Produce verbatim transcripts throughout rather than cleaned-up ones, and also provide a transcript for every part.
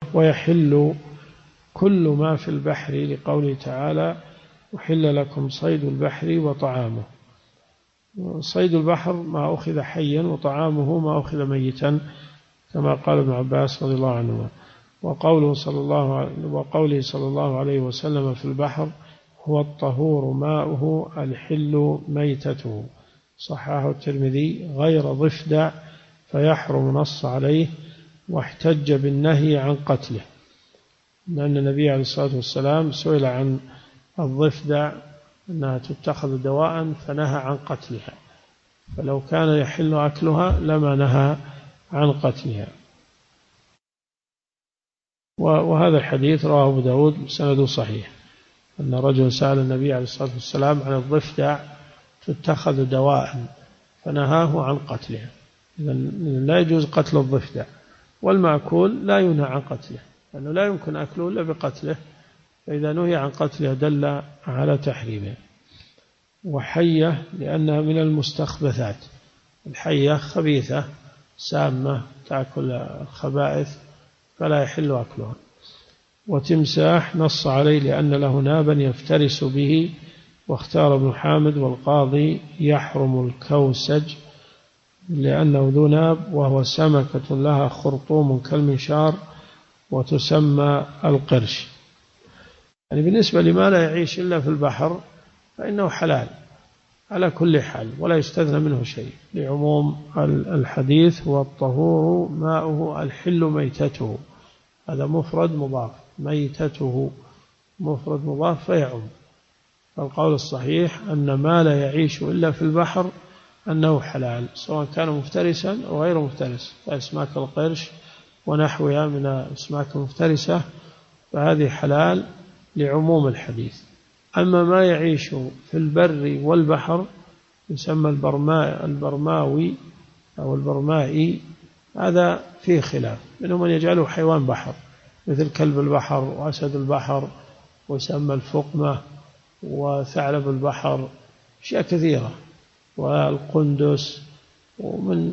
ويحل كل ما في البحر لقوله تعالى أحل لكم صيد البحر وطعامه. صيد البحر ما أخذ حيا وطعامه ما أخذ ميتا كما قال ابن عباس رضي الله عنهما. وقوله صلى الله عليه وقوله صلى الله عليه وسلم في البحر هو الطهور ماؤه الحل ميتته، صححه الترمذي غير ضفدع فيحرم، نص عليه واحتج بالنهي عن قتله، لأن النبي عليه الصلاة والسلام سئل عن الضفدع أنها تتخذ دواء فنهى عن قتلها، فلو كان يحل أكلها لما نهى عن قتلها. وهذا الحديث رواه أبو داود بسند صحيح أن رجل سأل النبي عليه الصلاة والسلام عن الضفدع تتخذ دواء فنهاه عن قتلها. إذن لا يجوز قتل الضفدع، والمأكول لا ينهى عن قتله لأنه لا يمكن أكله إلا بقتله، فإذا نهي عن قتله دل على تحريمه. وحية لأنها من المستخبثات، الحية خبيثة سامة تأكل الخبائث فلا يحل أكلها. وتمساح نص عليه لأن له نابا يفترس به، واختار ابن حامد والقاضي يحرم الكوسج لأنه ذو ناب وهو سمكة لها خرطوم كالمنشار وتسمى القرش. يعني بالنسبة لما لا يعيش إلا في البحر فإنه حلال على كل حال ولا يستثنى منه شيء، لعموم الحديث هو الطهور ماؤه الحل ميتته، هذا مفرد مضاف، ميتته مفرد مضاف فيعم. فالقول الصحيح أن ما لا يعيش إلا في البحر أنه حلال، سواء كان مفترسا أو غير مفترس، فأسماك القرش ونحوها من الأسماك المفترسة فهذه حلال لعموم الحديث. أما ما يعيش في البر والبحر يسمى البرماء البرماوي أو البرمائي، هذا فيه خلاف، منهم من يجعله حيوان بحر مثل كلب البحر وأسد البحر ويسمى الفقمة وثعلب البحر، أشياء كثيرة، والقندس، ومن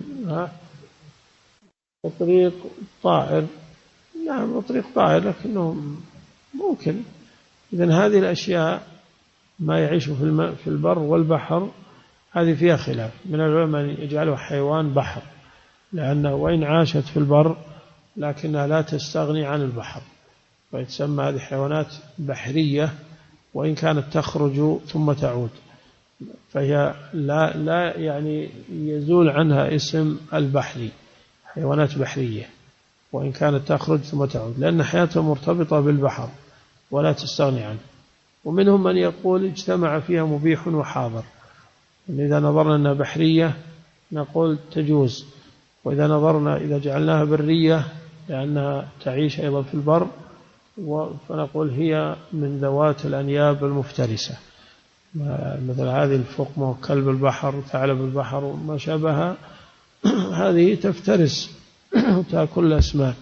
بطريق طائر، نعم بطريق طائر لكنه ممكن. إذن هذه الأشياء ما يعيش في الماء في البر والبحر هذه فيها خلاف، من العلماء يجعله حيوان بحر لأنه وإن عاشت في البر لكنها لا تستغني عن البحر، فيتسمى هذه حيوانات بحرية وإن كانت تخرج ثم تعود، فهي لا لا يعني يزول عنها اسم البحري، حيوانات بحرية وإن كانت تخرج ثم تعود، لأن حياتها مرتبطة بالبحر ولا تستغني عنه. ومنهم من يقول اجتمع فيها مبيح وحاضر، إذا نظرنا أنها بحرية نقول تجوز، وإذا نظرنا إذا جعلناها برية لأنها تعيش أيضا في البر فنقول هي من ذوات الأنياب المفترسة، مثل هذه الفقمة وكلب البحر وثعلب البحر وما شابهها، هذه تفترس وتأكل الأسماك.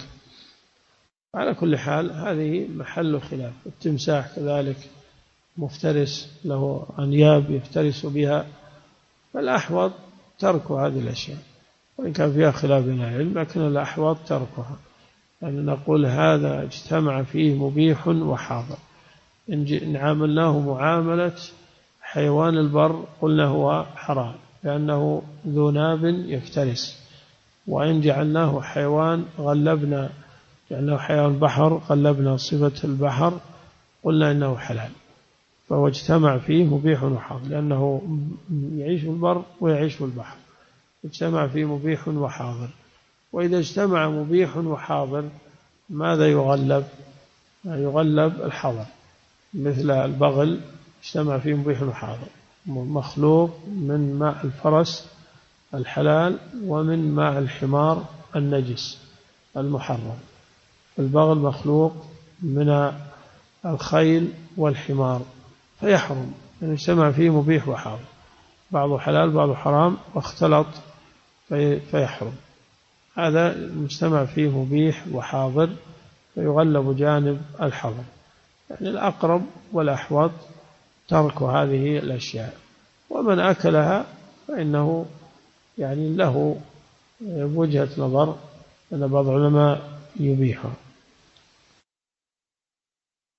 على كل حال هذه محل خلاف. التمساح كذلك مفترس له أنياب يفترس بها، فالأحوط ترك هذه الأشياء، وإن كان فيها خلاف بين العلم لكن الأحوط تركها، يعني نقول هذا اجتمع فيه مبيح وحاضر. إن عاملناه معاملة حيوان البر قلنا هو حرام لأنه ذو ناب يفترس، وإن جعلناه حيوان غلبنا جعلناه حيوان بحر غلبنا صفة البحر قلنا إنه حلال، فهو اجتمع فيه مبيح وحاضر لأنه يعيش في البر ويعيش في البحر، اجتمع فيه مبيح وحاضر. وإذا اجتمع مبيح وحاضر ماذا يغلب؟ يغلب الحظر، مثل البغل اجتمع فيه مبيح وحاضر، مخلوق من ماء الفرس الحلال ومن ماء الحمار النجس المحرم. البغل مخلوق من الخيل والحمار فيحرم، يعني اجتمع فيه مبيح وحاضر، بعضه حلال بعضه حرام واختلط فيحرم. هذا المجتمع فيه مبيح وحاضر فيغلب جانب الحظر، يعني الأقرب والأحوط ترك هذه الأشياء. ومن أكلها فإنه يعني له وجهة نظر أن بعض العلماء يبيحها.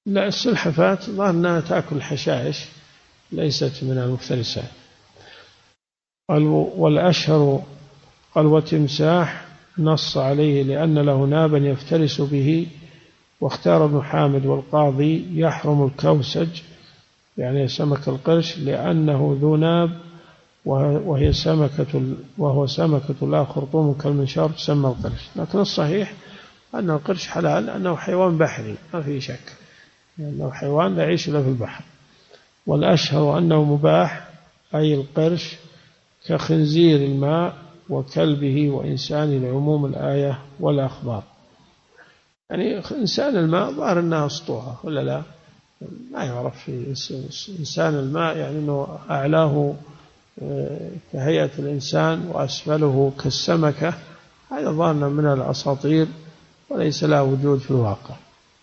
لا، السلحفاة ظهر أنها تأكل الحشائش، ليست من المفترسات. قال والأشهر قال وتمساح نص عليه لأن له نابا يفترس به، واختار ابن حامد والقاضي يحرم الكوسج يعني سمك القرش لأنه ذو ناب وهي سمكة وهو سمكة لا خرطوم كالمنشار تسمى القرش. لكن الصحيح أن القرش حلال لأنه حيوان بحري ما في شك، لأنه حيوان لا يعيش إلا في البحر. والأشهر أنه مباح أي القرش كخنزير الماء وكلبه وإنسان لعموم الآية والأخبار. يعني إنسان الماء ظهر أنها أسطوره ولا لا، ما يعرف في إنسان الماء، يعني أنه أعلاه كهيئة الإنسان وأسفله كالسمكة، هذا ظهرنا من الأساطير وليس له وجود في الواقع.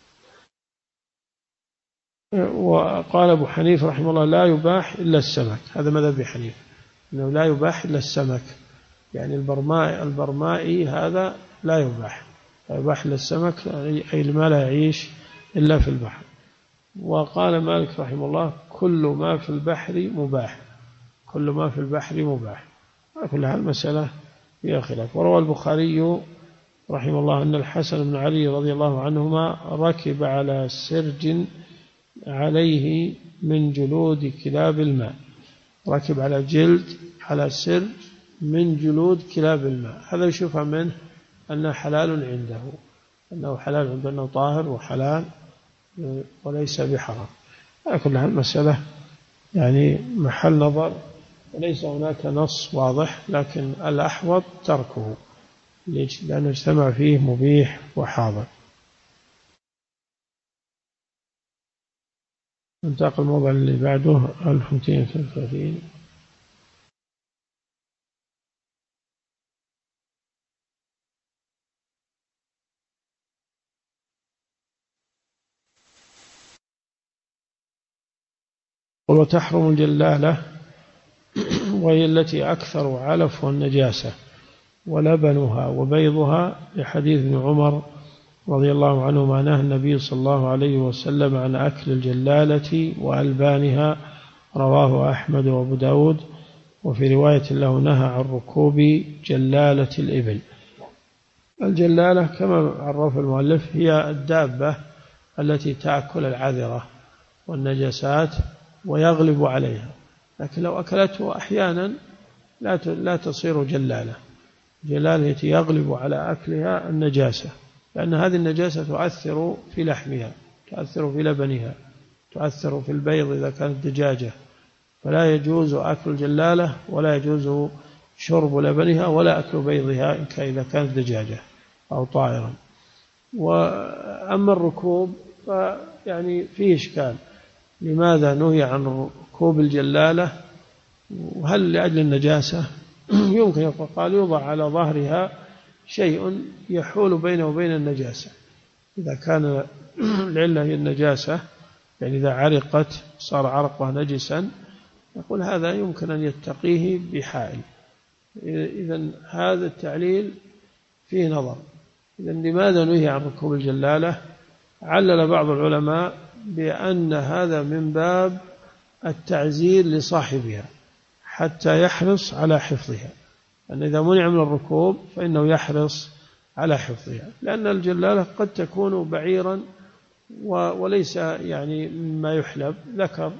وقال أبو حنيفة رحمه الله لا يباح إلا السمك، هذا مذهب أبي حنيفة أنه لا يباح إلا السمك، يعني البرمائي البرمائي هذا لا يباح، لا يباح إلا السمك أي ما لا يعيش إلا في البحر. وقال مالك رحمه الله كل ما في البحر مباح، كل ما في البحر مباح. كل هالمسألة فيها خلاف. وروى البخاري رحمه الله أن الحسن بن علي رضي الله عنهما ركب على سرج عليه من جلود كلاب الماء، ركب على جلد على سرج من جلود كلاب الماء. هذا يشوفها منه أنه حلال عنده، أنه حلال عنده، أنه طاهر وحلال وليس بحرام. على كل هالمسألة يعني محل نظر وليس هناك نص واضح، لكن الأحوط تركه لأن اجتمع فيه مبيح وحاضر. ننتقل الموضوع اللي بعده ألف ومئتين وثلاثين. وتحرم الجلالة وهي التي أكثر علف والنجاسة ولبنها وبيضها، لحديث ابن عمر رضي الله عنهما نهى النبي صلى الله عليه وسلم عن أكل الجلالة وألبانها، رواه أحمد وأبو داود. وفي رواية له نهى عن ركوب جلالة الإبل. الجلالة كما عرف المؤلف هي الدابة التي تأكل العذرة والنجاسات ويغلب عليها، لكن لو أكلته أحيانا لا لا تصير جلالة. جلالة يغلب على أكلها النجاسة، لأن هذه النجاسة تؤثر في لحمها، تؤثر في لبنها، تؤثر في البيض إذا كانت دجاجة، فلا يجوز أكل الجلالة ولا يجوز شرب لبنها ولا أكل بيضها إذا كانت دجاجة أو طائرا. وأما الركوب فيعني فيه إشكال، لماذا نهي عن ركوب الجلالة؟ وهل لأجل النجاسة؟ يمكن يقول قال يوضع على ظهرها شيء يحول بينه وبين النجاسة، إذا كان العلة هي النجاسة، يعني إذا عرقت صار عرقها نجسا، يقول هذا يمكن أن يتقيه بحائل. إذن هذا التعليل فيه نظر. إذن لماذا نهي عن ركوب الجلالة؟ علل بعض العلماء بأن هذا من باب التعزير لصاحبها حتى يحرص على حفظها، أن إذا منع من الركوب فإنه يحرص على حفظها، لأن الجلالة قد تكون بعيرا وليس يعني ما يحلب ذكر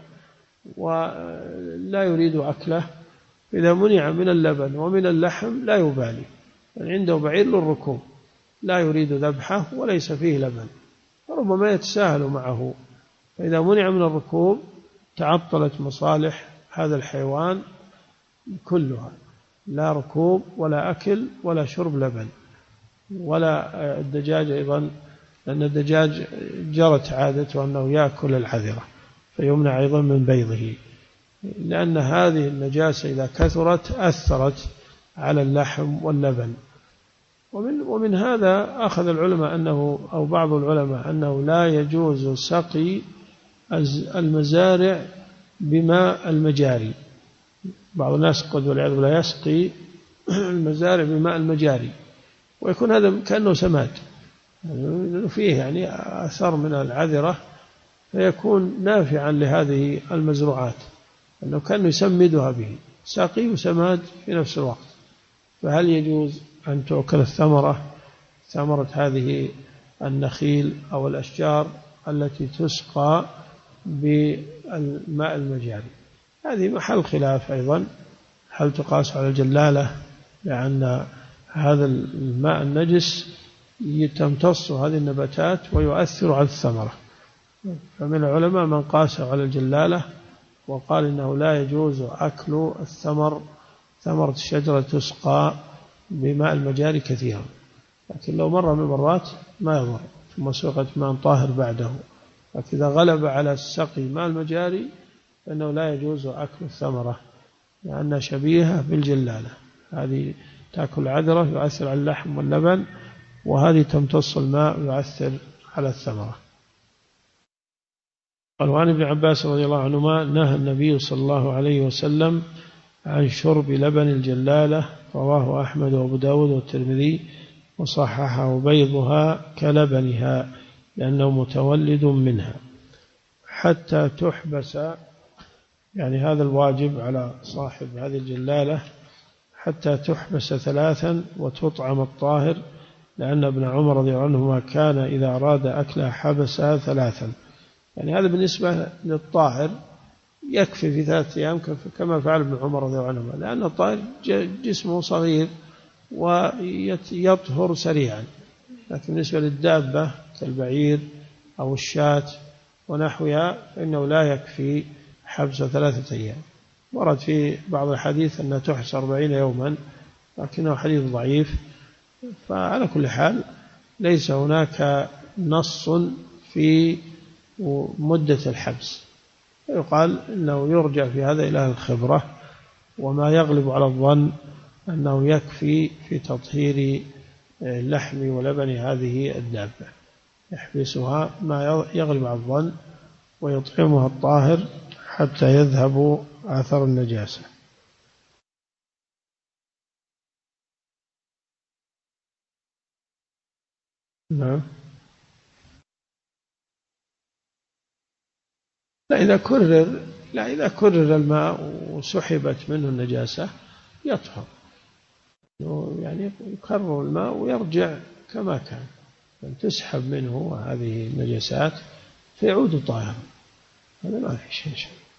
ولا يريد أكله، إذا منع من اللبن ومن اللحم لا يبالي، يعني عنده بعير للركوب لا يريد ذبحه وليس فيه لبن، ربما يتساهل معه، فإذا منع من الركوب تعطلت مصالح هذا الحيوان كلها، لا ركوب ولا أكل ولا شرب لبن ولا الدجاج أيضا، لأن الدجاج جرت عادته أنه يأكل العذرة فيمنع أيضا من بيضه، لأن هذه النجاسة إذا كثرت أثرت على اللحم واللبن. ومن, ومن هذا أخذ العلماء أنه أو بعض العلماء أنه لا يجوز سقي المزارع بماء المجاري. بعض الناس قد والعياذ بالله يسقي المزارع بماء المجاري ويكون هذا كأنه سماد، يعني فيه يعني أثر من العذرة فيكون نافعا لهذه المزروعات، أنه كان يسمدها به، سقي وسماد في نفس الوقت. فهل يجوز أن تؤكل الثمرة، ثمرة هذه النخيل أو الأشجار التي تسقى بالماء المجاري؟ هذه محل خلاف أيضا، هل تقاس على الجلالة؟ لأن هذا الماء النجس تمتص هذه النباتات ويؤثر على الثمرة. فمن العلماء من قاس على الجلالة وقال إنه لا يجوز أكل الثمر، ثمرة الشجرة تسقى بماء المجاري كثيرا، لكن لو مر من مرات ما يضر، ثم سقت ماء طاهر بعده. لكن إذا غلب على السقي ماء المجاري فإنه لا يجوز أكل الثمرة، لأنها شبيهة بالجلالة. هذه تأكل عذرة يؤثر على اللحم واللبن، وهذه تمتص الماء ويؤثر على الثمرة. قال: وعن ابن عباس رضي الله عنهما نهى النبي صلى الله عليه وسلم عن شرب لبن الجلالة، رواه أحمد وأبو داود والترمذي وصححه، بيضها كلبنها لأنه متولد منها، حتى تحبس، يعني هذا الواجب على صاحب هذه الجلالة، حتى تحبس ثلاثا وتطعم الطاهر، لأن ابن عمر رضي الله عنهما كان إذا أراد أكلها حبسها ثلاثا. يعني هذا بالنسبة للطاهر يكفي في ثلاثة أيام كما فعل ابن عمر رضي الله عنهما، لأن الطاهر جسمه صغير ويطهر سريعا. لكن بالنسبة للدابة كالبعير أو الشاة ونحوها فإنه لا يكفي حبس ثلاثة أيام. ورد في بعض الحديث أنها تحبس أربعين يوما، لكنه حديث ضعيف. فعلى كل حال ليس هناك نص في مدة الحبس، يقال إنه يرجع في هذا إلى الخبرة، وما يغلب على الظن أنه يكفي في تطهير لحم ولبن هذه الدابة، يحبسها ما يغلب على الظن ويطعمها الطاهر حتى يذهب آثار النجاسة. نعم. لا إذا كرر لا إذا كرر الماء وسحبت منه النجاسة يطهر، يعني يكرر الماء ويرجع كما كان، أن تسحب منه هذه النجاسات فيعود طاهرا، هذا ما في شيء.